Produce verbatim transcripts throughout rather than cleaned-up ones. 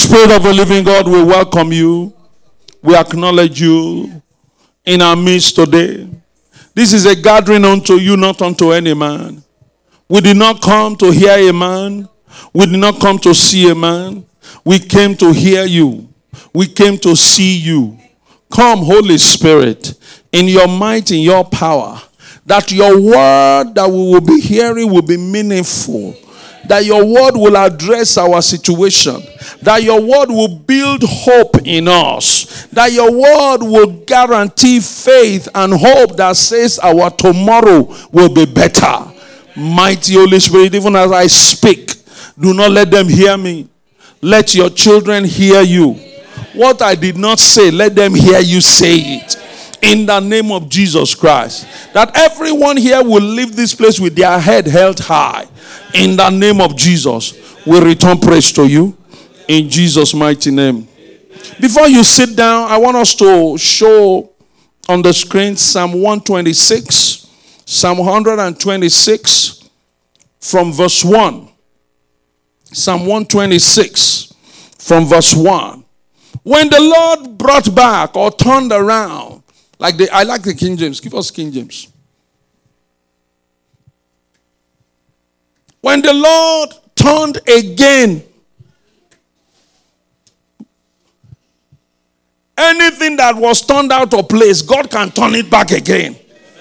Spirit of the living God, we welcome you. We acknowledge you in our midst today. This is a gathering unto you, not unto any man. We did not come to hear a man. We did not come to see a man. We came to hear you. We came to see you. Come, Holy Spirit, in your might, in your power, that your word that we will be hearing will be meaningful. That your word will address our situation. That your word will build hope in us. That your word will guarantee faith and hope that says our tomorrow will be better. Mighty Holy Spirit, even as I speak, do not let them hear me. Let your children hear you. What I did not say, let them hear you say it. In the name of Jesus Christ. That everyone here will leave this place with their head held high. In the name of Jesus, we return praise to you. In Jesus' mighty name. Before you sit down, I want us to show on the screen Psalm one twenty-six. Psalm one twenty-six from verse one. Psalm one twenty-six from verse one. When the Lord brought back or turned around, like the, I like the King James. Give us King James. When the Lord turned again, anything that was turned out of place, God can turn it back again.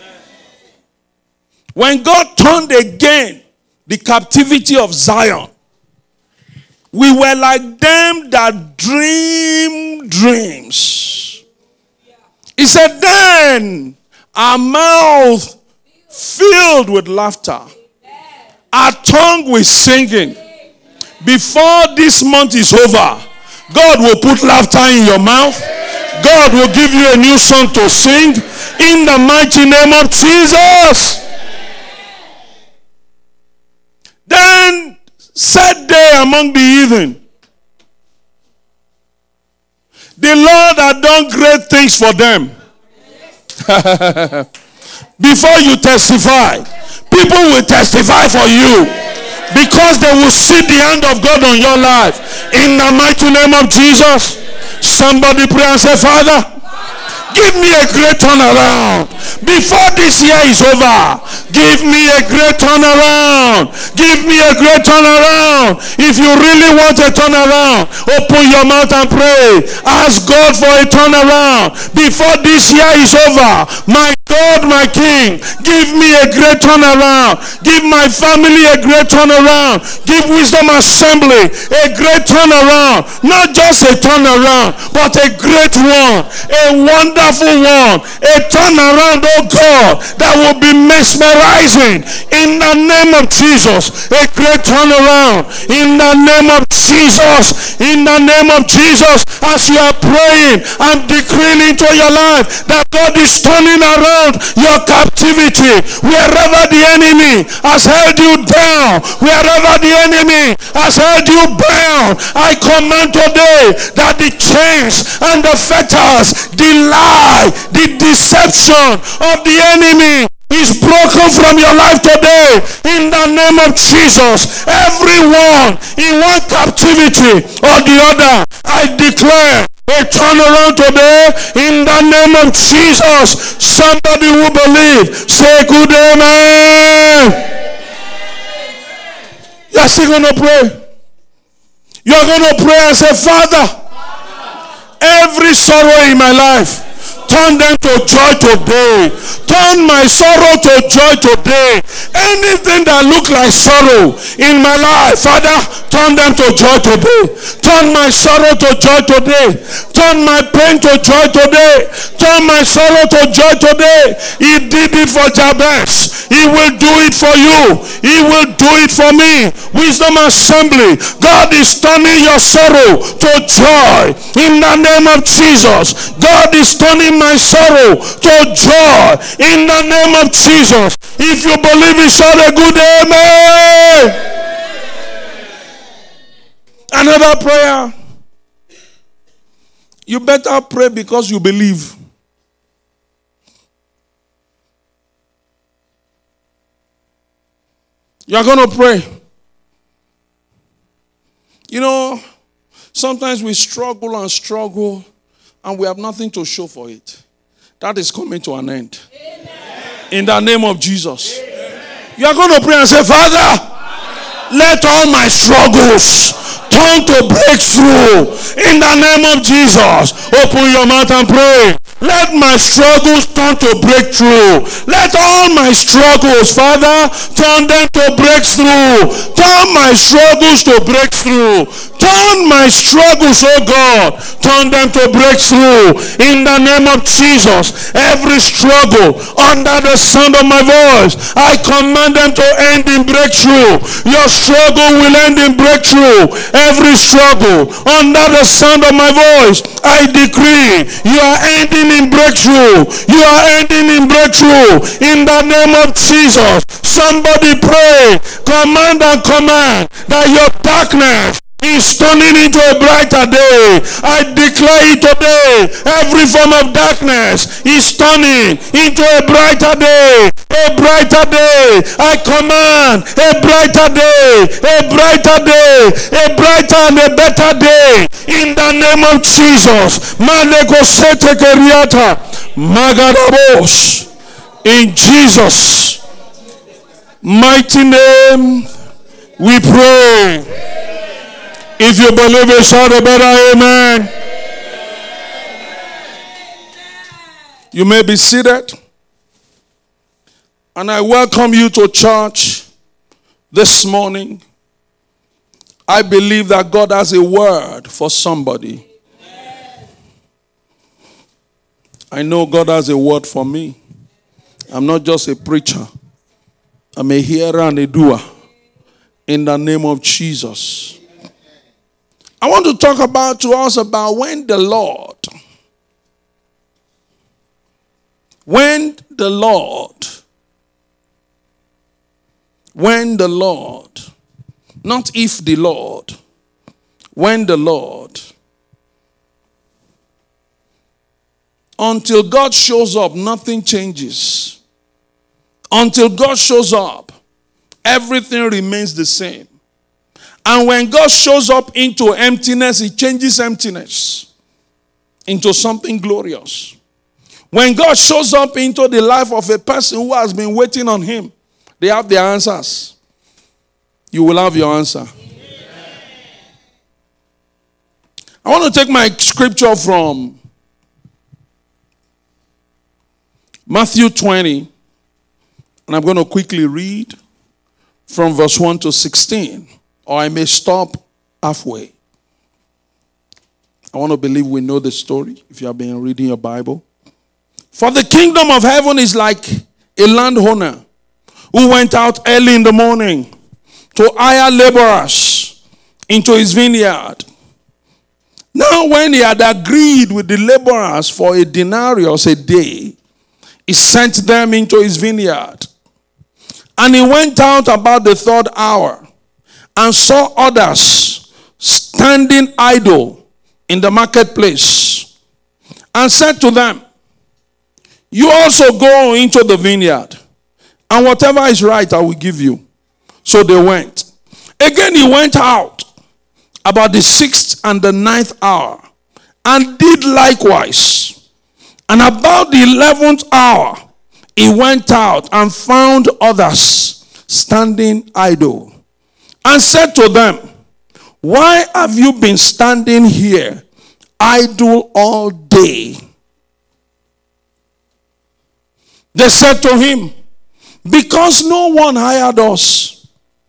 When God turned again the captivity of Zion, we were like them that dream dreams. He said, then our mouth filled with laughter, our tongue with singing. Before this month is over, God will put laughter in your mouth. God will give you a new song to sing in the mighty name of Jesus. Then said they among the heathen, the Lord had done great things for them. Before you testify, people will testify for you because they will see the hand of God on your life. In the mighty name of Jesus, somebody pray and say, Father, give me a great turnaround. Before this year is over, give me a great turnaround. Give me a great turnaround. If you really want a turnaround, open your mouth and pray. Ask God for a turnaround. Before this year is over, my God, my King, give me a great turnaround. Give my family a great turnaround. Give Wisdom Assembly a great turnaround. Not just a turnaround, but a great one. A wonderful one. A turnaround, oh God, that will be mesmerizing. In the name of Jesus. A great turnaround. In the name of Jesus. In the name of Jesus. As you are praying, I'm decreeing into your life that God is turning around your captivity. Wherever the enemy has held you down, wherever the enemy has held you bound, I command today that the chains and the fetters, the lie, the deception of the enemy is broken from your life today. In the name of Jesus, everyone in one captivity or the other, I declare a turnaround today in the name of Jesus. Somebody who believes, say good amen. You're still going to pray. You're going to pray and say, Father, every sorrow in my life, turn them to joy today. Turn my sorrow to joy today. Anything that look like sorrow in my life, Father, turn them to joy today. Turn my sorrow to joy today. Turn my pain to joy today. Turn my sorrow to joy today. He did it for Jabez. He will do it for you. He will do it for me. Wisdom Assembly, God is turning your sorrow to joy. In the name of Jesus, God is turning my sorrow to joy. In the name of Jesus. If you believe it, shout a good amen. Another prayer. You better pray because you believe. You are going to pray. You know, Sometimes we struggle and struggle and we have nothing to show for it. That is coming to an end. Amen. In the name of Jesus. Amen. You are going to pray and say, Father, let all my struggles turn to breakthrough. In the name of Jesus. Open your mouth and pray. Let my struggles turn to breakthrough. Let all my struggles, Father, turn them to breakthrough. Turn my struggles to breakthrough. Turn my struggles, oh God, turn them to breakthrough. In the name of Jesus, every struggle under the sound of my voice, I command them to end in breakthrough. Your struggle will end in breakthrough. Every struggle under the sound of my voice, I decree you are ending in breakthrough. You are ending in breakthrough. In the name of Jesus, somebody pray, command and command that your darkness is turning into a brighter day. I declare it today. Every form of darkness is turning into a brighter day. A brighter day. I command a brighter day. A brighter day. A brighter and a better day. In the name of Jesus. Maleko sete keriata. Magadabos. In Jesus' mighty name we pray. If you believe it, shout a better amen. You may be seated. And I welcome you to church this morning. I believe that God has a word for somebody. I know God has a word for me. I'm not just a preacher. I'm a hearer and a doer. In the name of Jesus. I want to talk about to us about when the Lord, when the Lord, when the Lord, not if the Lord, when the Lord, until God shows up, nothing changes. Until God shows up, everything remains the same. And when God shows up into emptiness, He changes emptiness into something glorious. When God shows up into the life of a person who has been waiting on Him, they have their answers. You will have your answer. Amen. I want to take my scripture from Matthew twenty, and I'm going to quickly read from verse one to sixteen. Or I may stop halfway. I want to believe we know the story if you have been reading your Bible. For the kingdom of heaven is like a landowner who went out early in the morning to hire laborers into his vineyard. Now when he had agreed with the laborers for a denarius a day, he sent them into his vineyard. And he went out about the third hour and saw others standing idle in the marketplace, and said to them, you also go into the vineyard, and whatever is right I will give you. So they went. Again he went out about the sixth and the ninth hour, and did likewise. And about the eleventh hour he went out and found others standing idle, and said to them, why have you been standing here idle all day? They said to him, because no one hired us.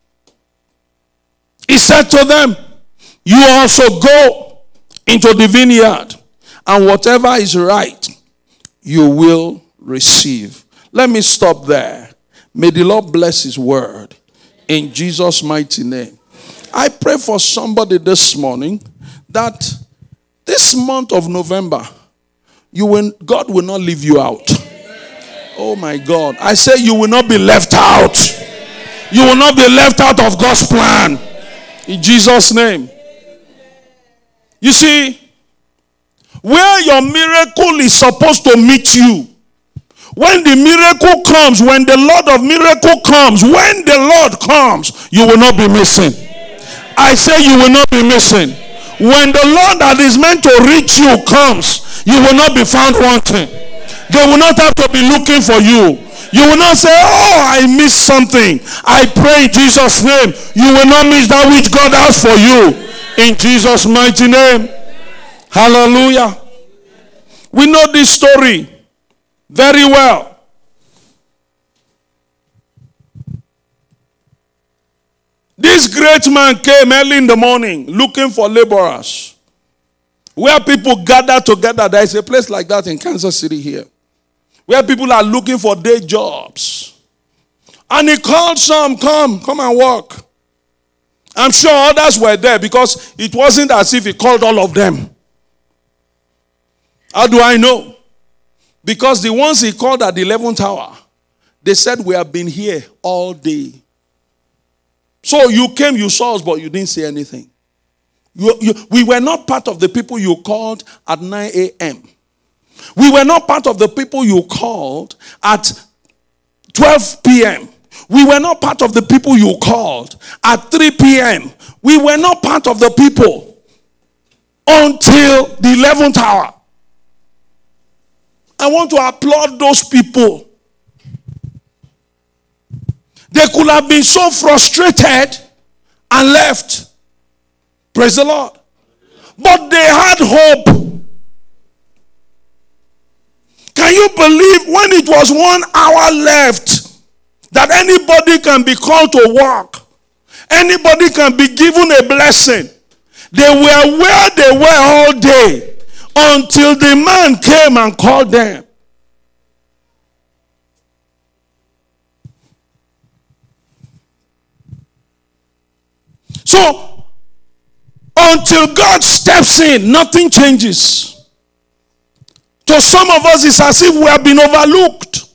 He said to them, you also go into the vineyard, and whatever is right, you will receive. Let me stop there. May the Lord bless His word. In Jesus' mighty name. I pray for somebody this morning that this month of November, you will, God will not leave you out. Oh my God. I say you will not be left out. You will not be left out of God's plan. In Jesus' name. You see, where your miracle is supposed to meet you, when the miracle comes, when the Lord of miracle comes, when the Lord comes, you will not be missing. I say you will not be missing. When the Lord that is meant to reach you comes, you will not be found wanting. They will not have to be looking for you. You will not say, oh, I missed something. I pray in Jesus' name. You will not miss that which God has for you. In Jesus' mighty name. Hallelujah. We know this story very well. This great man came early in the morning looking for laborers. Where people gather together. There is a place like that in Kansas City here, where people are looking for day jobs. And he called some, come, come and work. I'm sure others were there because it wasn't as if he called all of them. How do I know? Because the ones he called at the eleventh hour, they said, we have been here all day. So you came, you saw us, but you didn't say anything. You, you, we were not part of the people you called at nine a.m. We were not part of the people you called at twelve p.m. We were not part of the people you called at three p.m. We were not part of the people until the eleventh hour. I want to applaud those people. They could have been so frustrated and left. Praise the Lord. But they had hope. Can you believe when it was one hour left that anybody can be called to work? Anybody can be given a blessing. They were where they were all day until the man came and called them. So, until God steps in, nothing changes. To some of us, it's as if we have been overlooked.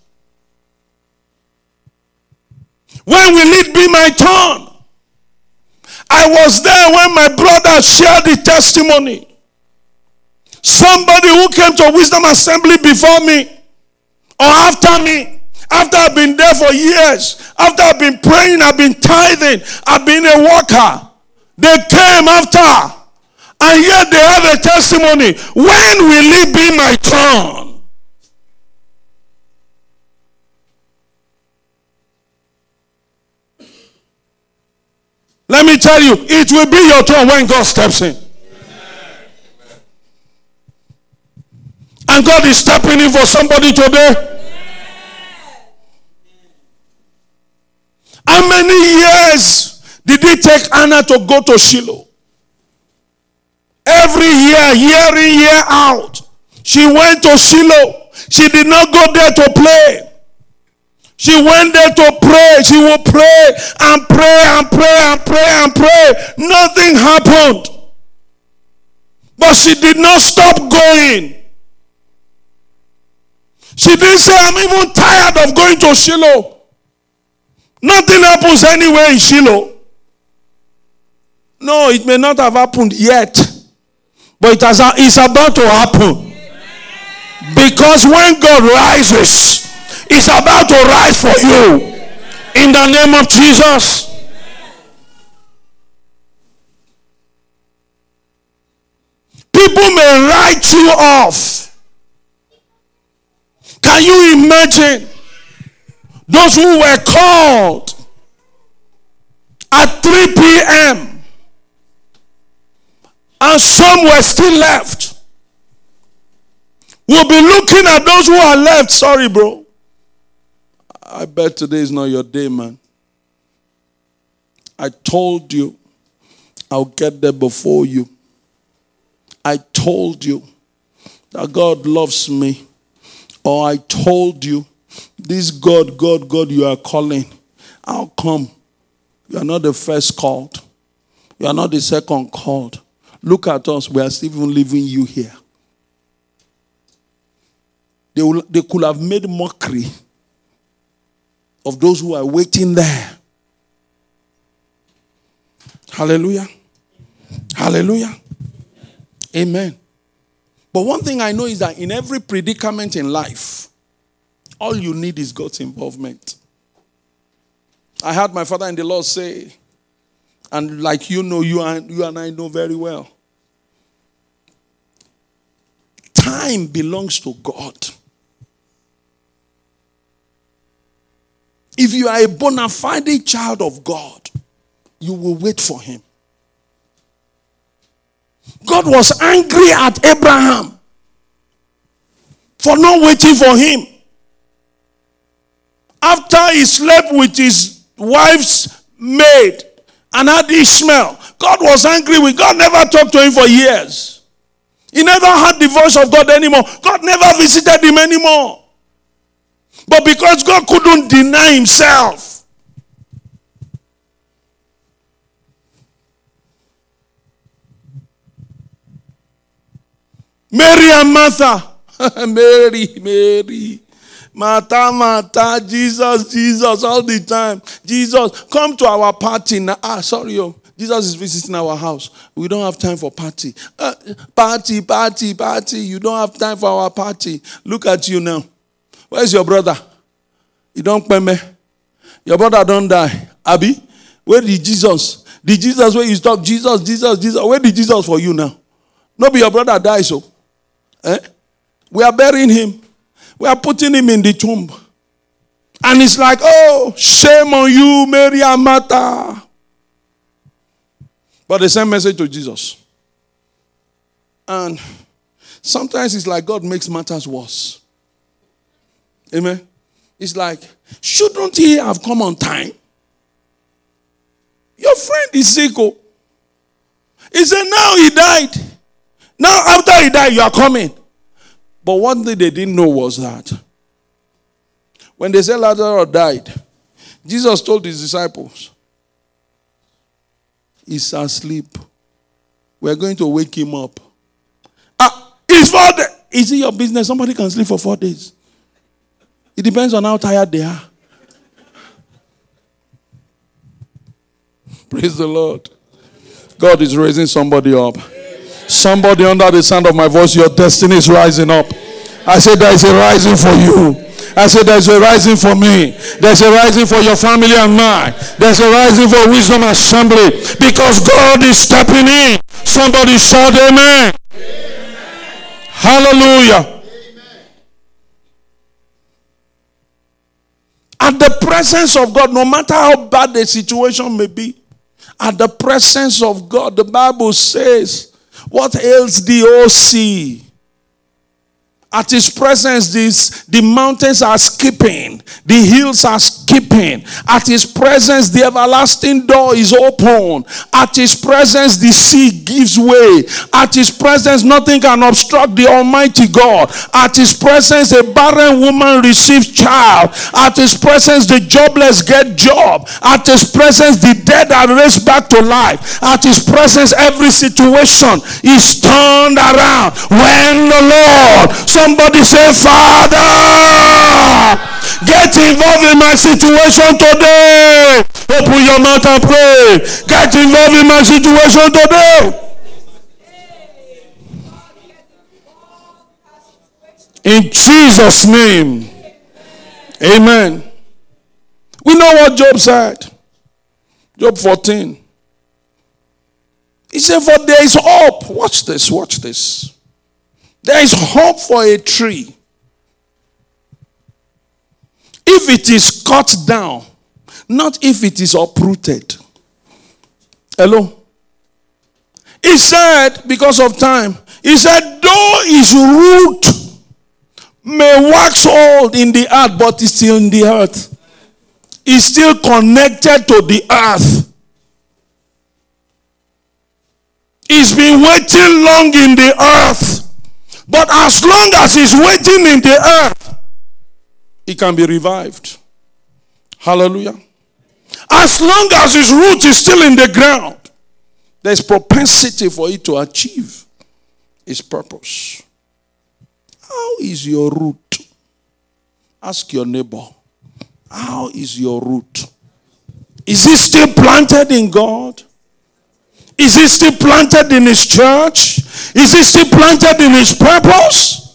When will it be my turn? I was there when my brother shared the testimony. Somebody who came to Wisdom Assembly before me or after me, after I've been there for years, after I've been praying, I've been tithing, I've been a worker. They came after, and yet they have a testimony. When will it be my turn? Let me tell you, it will be your turn when God steps in. And God is stepping in for somebody today. How many years did it take Anna to go to Shiloh? Every year, year in, year out, she went to Shiloh. She did not go there to play. She went there to pray. She will pray and pray and pray and pray and pray. Nothing happened. But she did not stop going. She didn't say, I'm even tired of going to Shiloh. Nothing happens anywhere in Shiloh. No, it may not have happened yet. But it has, it's about to happen. Because when God rises, it's about to rise for you. In the name of Jesus. People may write you off. Can you imagine those who were called at three p.m. and some were still left? We'll be looking at those who are left. Sorry, bro. I bet today is not your day, man. I told you I'll get there before you. I told you that God loves me. Or I told you, this God, God, God you are calling, I'll come. You are not the first called. You are not the second called. Look at us. We are still even leaving you here. They, will, they could have made mockery of those who are waiting there. Hallelujah. Hallelujah. Amen. But one thing I know is that in every predicament in life, all you need is God's involvement. I heard my father in the Lord say, and like you know, you and, you and I know very well, time belongs to God. If you are a bona fide child of God, you will wait for him. God was angry at Abraham for not waiting for him. After he slept with his wife's maid and had Ishmael, God was angry with God. Never talked to him for years. He never heard the voice of God anymore. God never visited him anymore. But because God couldn't deny himself, Mary and Martha, Mary, Mary, Martha, Martha, Jesus, Jesus, all the time. Jesus, come to our party now. Ah, sorry, oh. Jesus is visiting our house. We don't have time for party. Uh, party, party, party. You don't have time for our party. Look at you now. Where's your brother? You don't pay me. Your brother don't die. Abi, where did Jesus? The Jesus where you talk, Jesus, Jesus, Jesus. Where did Jesus for you now? No, be your brother die so. Eh? We are burying him. We are putting him in the tomb. And it's like, oh, shame on you, Mary and Martha. But they send message to Jesus. And sometimes it's like God makes matters worse. Amen. It's like, shouldn't he have come on time? Your friend is sick. Oh. He said, now he died. Now after he died, you are coming. But one thing they didn't know was that when they said Lazarus died, Jesus told his disciples, he's asleep. We're going to wake him up. Ah, it's four days. Is it your business? Somebody can sleep for four days. It depends on how tired they are. Praise the Lord. God is raising somebody up. Somebody under the sound of my voice, your destiny is rising up. I said there is a rising for you. I said there's a rising for me. There's a rising for your family and mine. There's a rising for Wisdom Assembly. Because God is stepping in. Somebody shout amen. Amen. Hallelujah. Amen. At the presence of God, no matter how bad the situation may be, at the presence of God, the Bible says, what ails thee, O sea? At his presence, this, the mountains are skipping. The hills are skipping. At his presence, the everlasting door is open. At his presence, the sea gives way. At his presence, nothing can obstruct the Almighty God. At his presence, a barren woman receives child. At his presence, the jobless get job. At his presence, the dead are raised back to life. At his presence, every situation is turned around. When the Lord, somebody say, Father, get involved in my situation today. Open your mouth and pray. Get involved in my situation today. In Jesus' name. Amen. We know what Job said. Job fourteen. He said, for there is hope. Watch this, watch this. There is hope for a tree. If it is cut down, not if it is uprooted. Hello? He said, because of time, he said, though his root may wax old in the earth, but it's still in the earth. It's still connected to the earth. He's been waiting long in the earth. But as long as he's waiting in the earth, he can be revived. Hallelujah. As long as his root is still in the ground, there's propensity for it to achieve its purpose. How is your root? Ask your neighbor. How is your root? Is it still planted in God? Is it still planted in his church? Is it still planted in his purpose?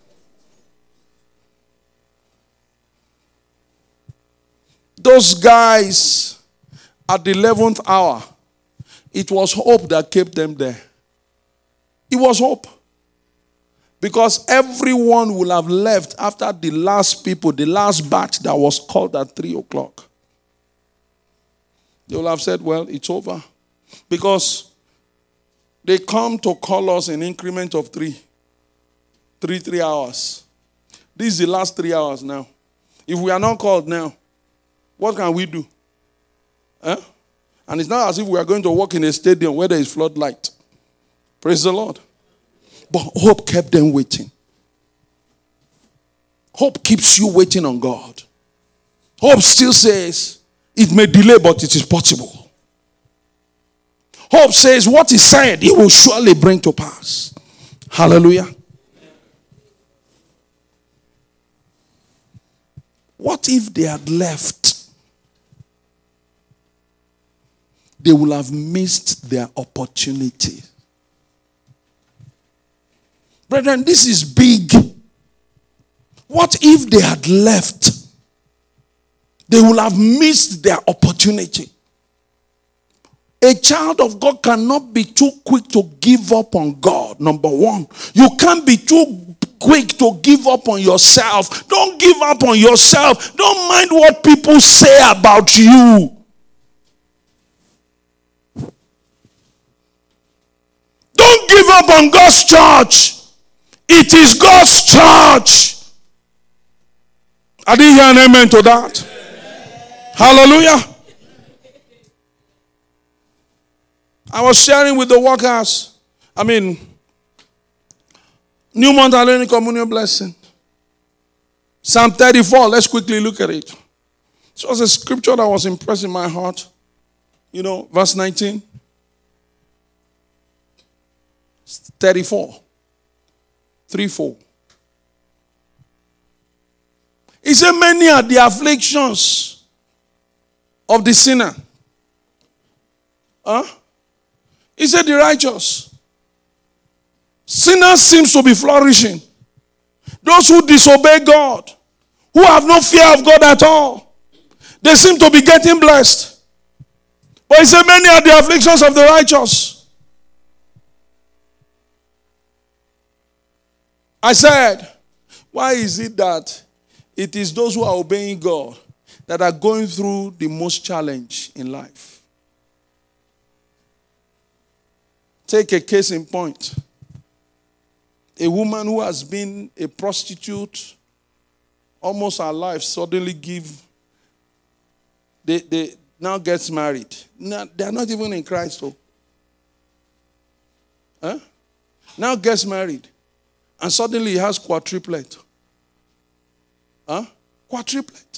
Those guys at the eleventh hour, it was hope that kept them there. It was hope. Because everyone will have left after the last people, the last batch that was called at three o'clock. They will have said, well, it's over. Because they come to call us in increment of three. Three, three hours. This is the last three hours now. If we are not called now, what can we do? Huh? And it's not as if we are going to walk in a stadium where there is floodlight. Praise the Lord. But hope kept them waiting. Hope keeps you waiting on God. Hope still says, it may delay, but it is possible. Hope says, what is said, it will surely bring to pass. Hallelujah. What if they had left? They will have missed their opportunity. Brethren, this is big. What if they had left? They will have missed their opportunity. A child of God cannot be too quick to give up on God, number one. You can't be too quick to give up on yourself. Don't give up on yourself. Don't mind what people say about you. Don't give up on God's church. It is God's church. I didn't hear an amen to that. Amen. Hallelujah. I was sharing with the workers. I mean, New Mount Hallelujah Communion Blessing. Psalm thirty-four. Let's quickly look at it. It was a scripture that was impressing my heart. You know, verse nineteen. thirty-four. three four. He said, many are the afflictions of the sinner. Huh? He said, the righteous. Sinners seems to be flourishing. Those who disobey God, who have no fear of God at all, they seem to be getting blessed. But he said, many are the afflictions of the righteous. I said, why is it that it is those who are obeying God that are going through the most challenge in life? Take a case in point. A woman who has been a prostitute almost her life suddenly give, they, they now gets married. Now, they are not even in Christ. Though. Huh? Now gets married. And suddenly he has quadruplet. Huh? Quadruplet.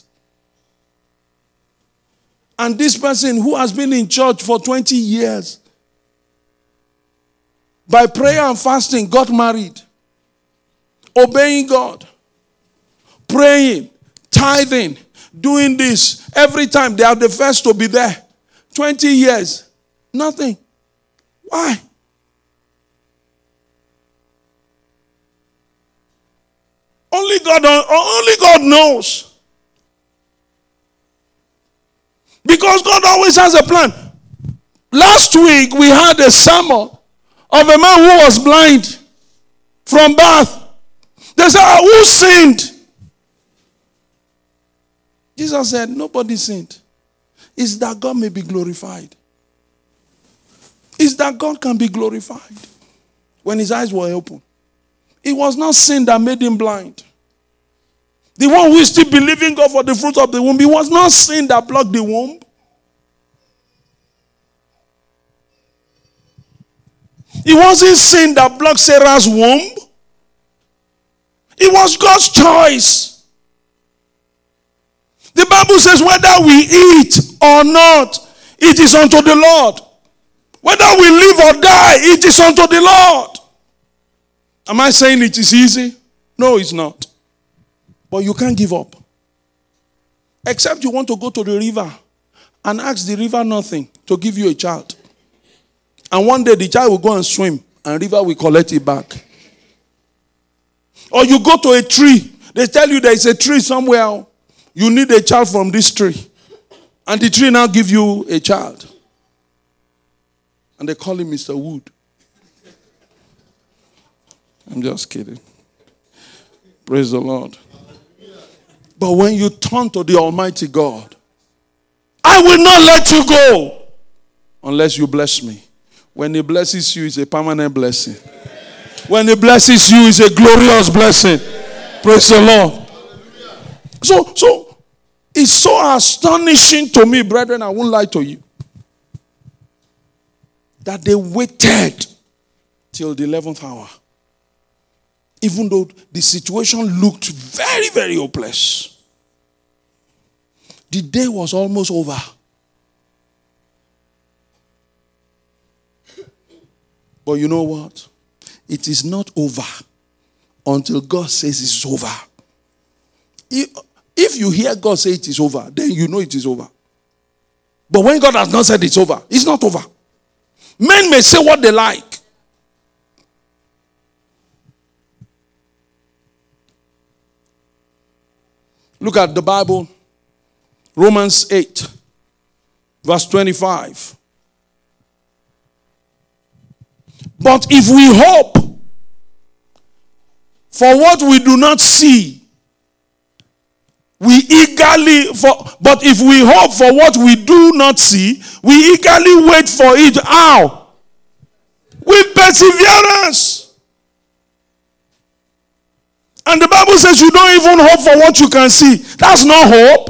And this person who has been in church for twenty years, by prayer and fasting, got married. Obeying God. Praying. Tithing. Doing this. Every time they are the first to be there. twenty years. Nothing. Why? Only God, only God knows. Because God always has a plan. Last week we had a sermon of a man who was blind from birth. They said, who sinned? Jesus said, nobody sinned. It's that God may be glorified. It's that God can be glorified. When his eyes were open. It was not sin that made him blind. The one who is still believing God for the fruit of the womb, it was not sin that blocked the womb. It wasn't sin that blocked Sarah's womb. It was God's choice. The Bible says whether we eat or not, it is unto the Lord. Whether we live or die, it is unto the Lord. Am I saying it is easy? No, it's not. But you can't give up. Except you want to go to the river and ask the river nothing to give you a child. And one day the child will go and swim and river will collect it back. Or you go to a tree. They tell you there is a tree somewhere. You need a child from this tree. And the tree now give you a child. And they call him Mister Wood. I'm just kidding. Praise the Lord. But when you turn to the Almighty God, I will not let you go unless you bless me. When He blesses you, it's a permanent blessing. When He blesses you, it's a glorious blessing. Praise the Lord. So, so it's so astonishing to me, brethren, I won't lie to you, that they waited till the eleventh hour. Even though the situation looked very, very hopeless. The day was almost over. But you know what? It is not over until God says it's over. If you hear God say it is over, then you know it is over. But when God has not said it's over, it's not over. Men may say what they like. Look at the Bible. Romans eight, verse twenty-five. But if we hope for what we do not see, we eagerly for but if we hope for what we do not see, we eagerly wait for it. How? With perseverance. And the Bible says you don't even hope for what you can see. That's not hope.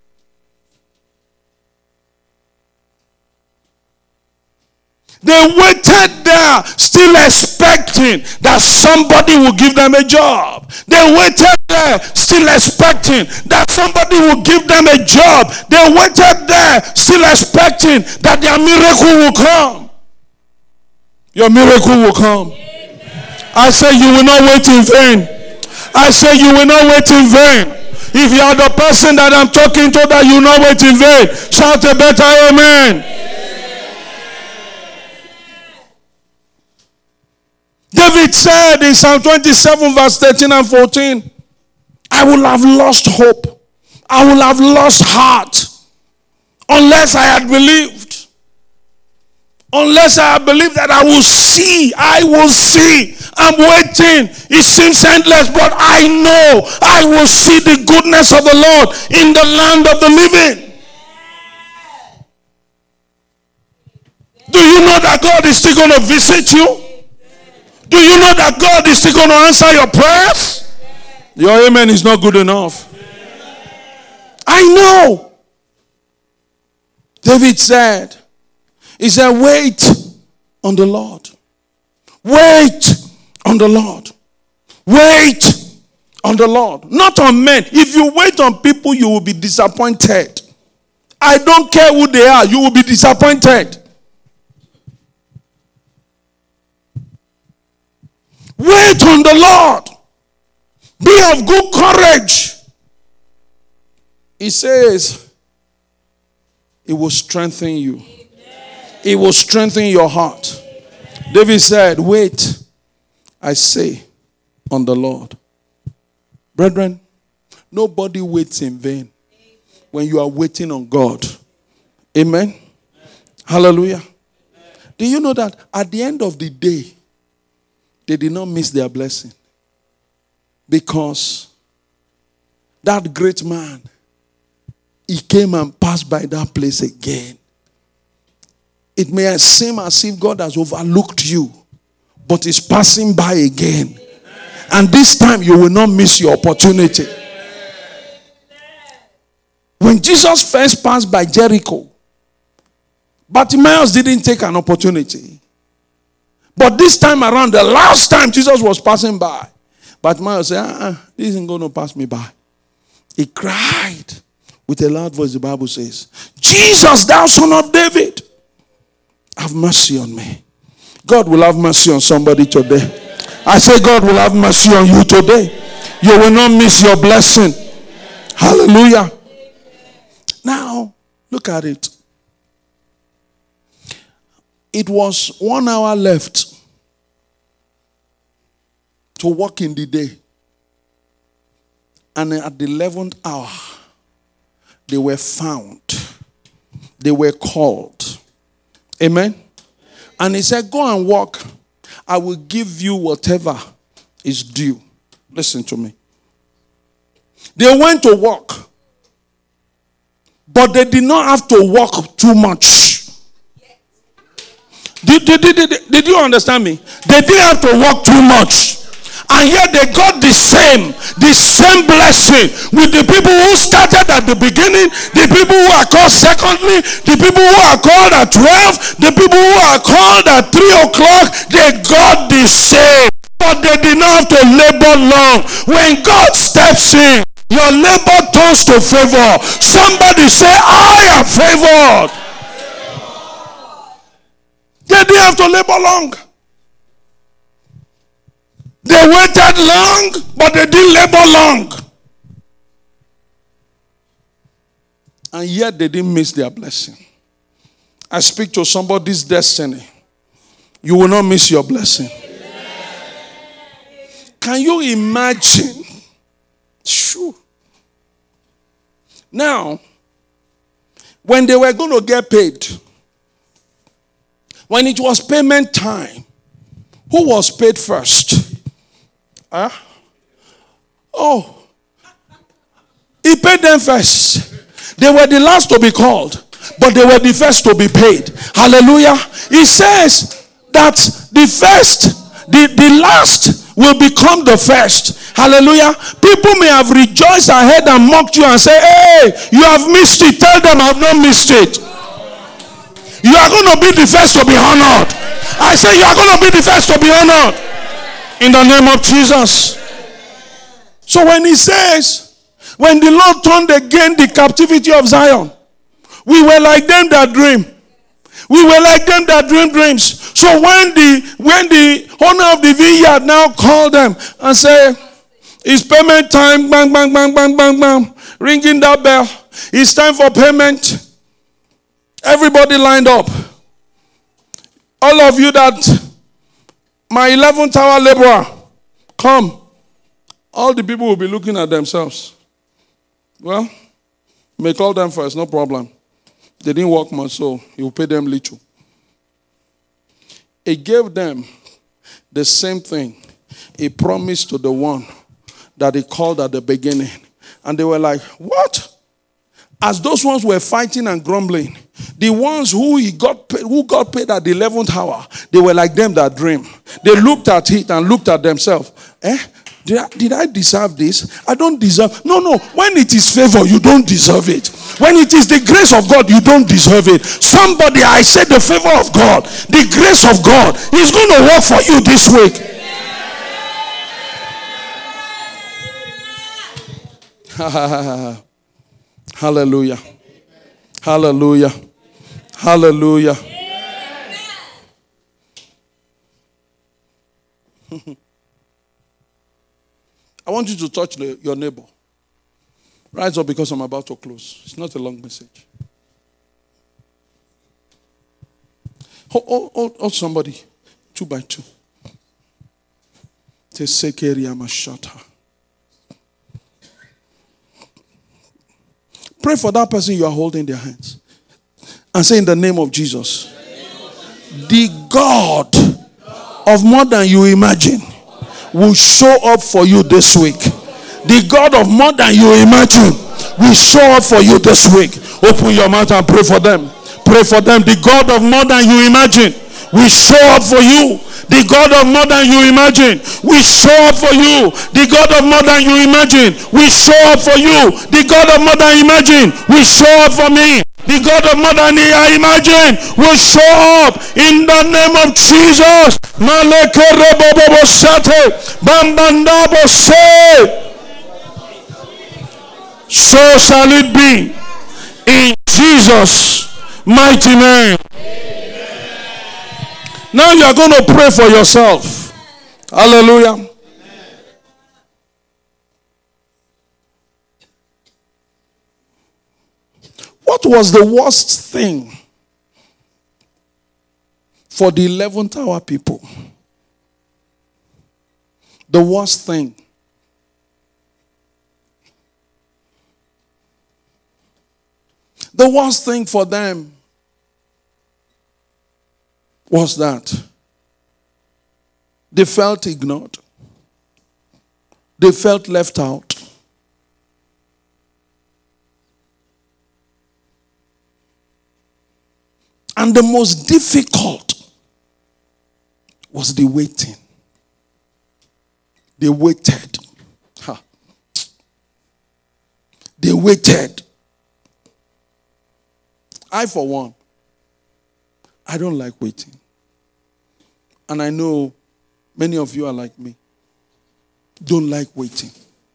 They waited there, still expecting that somebody will give them a job. They waited there, still expecting that somebody will give them a job. They waited there, still expecting that their miracle will come. Your miracle will come. I say you will not wait in vain. I say you will not wait in vain. If you are the person that I'm talking to that you will not wait in vain, shout a better amen. David said in Psalm twenty-seven verse thirteen and fourteen, I will have lost hope. I will have lost heart unless I had believed. Unless I had believed that I will see. I will see. I'm waiting. It seems endless, but I know I will see the goodness of the Lord in the land of the living. Do you know that God is still going to visit you? Do you know that God is still going to answer your prayers? Your amen is not good enough. I know. David said, he said, wait on the Lord. Wait on the Lord. Wait on the Lord. Not on men. If you wait on people, you will be disappointed. I don't care who they are. You will be disappointed. Wait on the Lord. Be of good courage. He says, it will strengthen you. It will strengthen your heart. David said, wait, I say, on the Lord. Brethren, nobody waits in vain when you are waiting on God. Amen. Hallelujah. Do you know that at the end of the day, they did not miss their blessing? Because that great man, he came and passed by that place again. It may seem as if God has overlooked you, but he's passing by again. And this time you will not miss your opportunity. When Jesus first passed by Jericho, Bartimaeus didn't take an opportunity. But this time around, the last time Jesus was passing by, Bartimaeus said, uh-uh, this isn't going to pass me by. He cried with a loud voice, the Bible says, Jesus, thou son of David, have mercy on me. God will have mercy on somebody today. I say God will have mercy on you today. You will not miss your blessing. Hallelujah. Now, look at it. It was one hour left to walk in the day. And at the eleventh hour, they were found. They were called. Amen. And he said, go and walk. I will give you whatever is due. Listen to me. They went to work, but they did not have to work too much. Did, did, did, did, did you understand me? They didn't have to work too much. And yet they got the same, the same blessing with the people who started at the beginning, the people who are called secondly, the people who are called at twelve, the people who are called at three o'clock. They got the same, but they did not have to labor long. When God steps in, your labor turns to favor. Somebody say, I am favored. They didn't have to labor long. They waited long, but they didn't labor long. And yet they didn't miss their blessing. I speak to somebody's destiny. You will not miss your blessing. Can you imagine? Sure. Now, when they were going to get paid, when it was payment time, who was paid first? Huh? Oh, he paid them first. They were the last to be called, but they were the first to be paid. Hallelujah. He says that the first, the, the last will become the first. Hallelujah. People may have rejoiced ahead and mocked you and say, hey, you have missed it. Tell them I have not missed it. You are going to be the first to be honored. I say you are going to be the first to be honored. In the name of Jesus. So when he says, when the Lord turned again the captivity of Zion, we were like them that dream. We were like them that dream dreams. So when the when the owner of the vineyard now called them and said, it's payment time, bang, bang, bang, bang, bang, bang, ringing that bell. It's time for payment. Everybody lined up. All of you that my eleventh hour laborer, come. All the people will be looking at themselves. Well, may call them first, no problem. They didn't work much, so he will pay them little. He gave them the same thing he promised to the one that he called at the beginning. And they were like, what? As those ones were fighting and grumbling, the ones who he got paid, who got paid at the eleventh hour, they were like them that dream. They looked at it and looked at themselves. Eh? Did I, did I deserve this? I don't deserve. No, no. When it is favor, you don't deserve it. When it is the grace of God, you don't deserve it. Somebody, I said the favor of God, the grace of God is going to work for you this week. Hallelujah. Hallelujah. Hallelujah. I want you to touch the, your neighbor. Rise up because I'm about to close. It's not a long message. Hold, hold, hold, hold somebody. Two by two. Pray for that person you are holding their hands. And say in the name of Jesus, the God of more than you imagine will show up for you this week. The God of more than you imagine will show up for you this week. Open your mouth and pray for them. Pray for them. The God of more than you imagine will show up for you. The God of more than you imagine will show up for you. The God of more than you imagine will show up for you. The God of more than you imagine will show up for me. The God of more than I imagine will show up in the name of Jesus. So shall it be in Jesus' mighty name. Now you are going to pray for yourself. Hallelujah. What was the worst thing for the eleventh hour people? The worst thing. The worst thing for them was that they felt ignored. They felt left out. And the most difficult was the waiting. They waited. Ha. They waited. I, for one, I don't like waiting. And I know many of you are like me. Don't like waiting.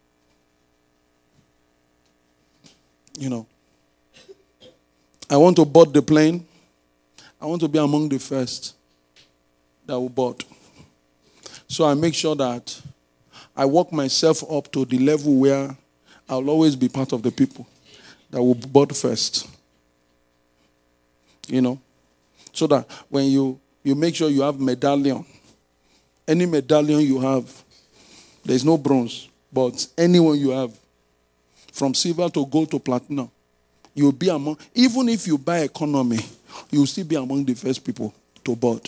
You know, I want to board the plane. I want to be among the first that will board. So I make sure that I work myself up to the level where I'll always be part of the people that will board first. You know, so that when you, you make sure you have medallion, any medallion you have, there's no bronze, but anyone you have, from silver to gold to platinum, you'll be among, even if you buy economy, you'll still be among the first people to board.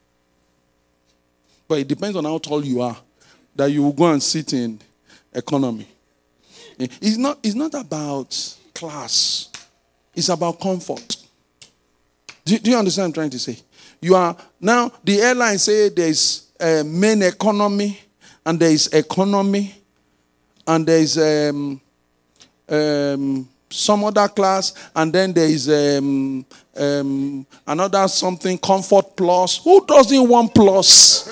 But it depends on how tall you are, that you will go and sit in economy. It's not, it's not about class. It's about comfort. Do, do you understand what I'm trying to say? You are, now, the airline say there's a main economy, and there is economy, and there is um, um, some other class, and then there is um, um, another something, comfort plus. Who doesn't want plus?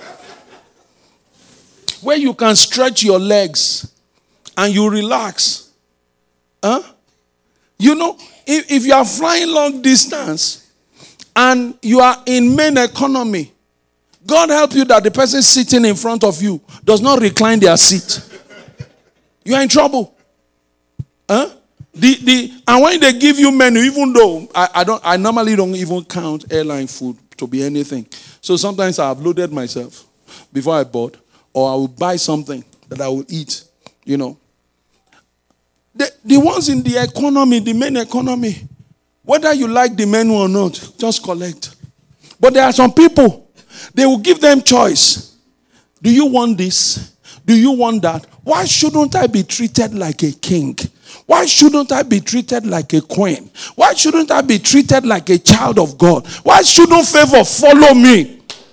Where you can stretch your legs and you relax. Huh? You know, if, if you are flying long distance and you are in main economy, God help you that the person sitting in front of you does not recline their seat. You are in trouble. Huh? The, the, and when they give you menu, even though I, I don't, I normally don't even count airline food to be anything. So sometimes I have loaded myself before I board, or I will buy something that I will eat, you know. The, the ones in the economy, the main economy, whether you like the menu or not, just collect. But there are some people, they will give them choice. Do you want this? Do you want that? Why shouldn't I be treated like a king? Why shouldn't I be treated like a queen? Why shouldn't I be treated like a child of God? Why shouldn't favor follow me?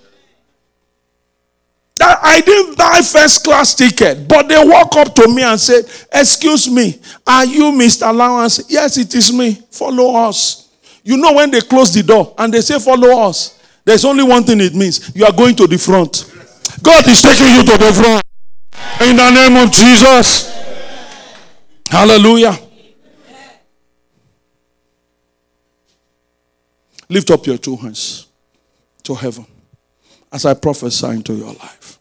I didn't buy first class ticket, but they walk up to me and said, excuse me, are you Mister Allowance? Yes, it is me. Follow us. You know when they close the door and they say follow us, there's only one thing it means. You are going to the front. God is taking you to the front. In the name of Jesus. Hallelujah. Lift up your two hands to heaven as I prophesy into your life.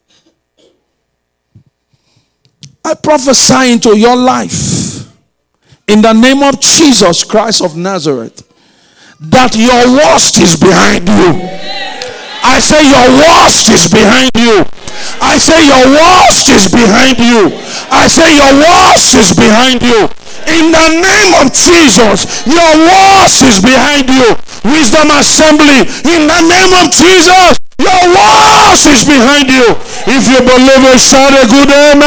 I prophesy into your life in the name of Jesus Christ of Nazareth that your worst is behind you. I say your worst is behind you. I say your worst is behind you. I say your worst is behind you. In the name of Jesus, your worst is behind you. Wisdom Assembly, in the name of Jesus, your worst is behind you. If you believe it, shout a good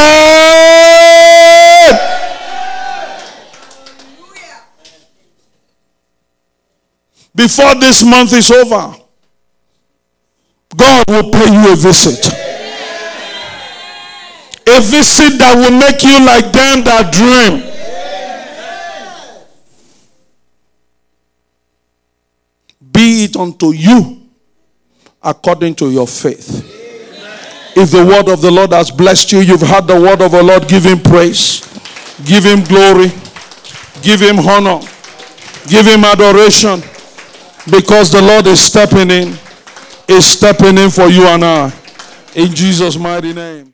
amen. Before this month is over, God will pay you a visit. A visit that will make you like them that dream. Be it unto you according to your faith. If the word of the Lord has blessed you, you've heard the word of the Lord, give him praise, give him glory, give him honor, give him adoration, because the Lord is stepping in, is stepping in for you and I. In Jesus' mighty name.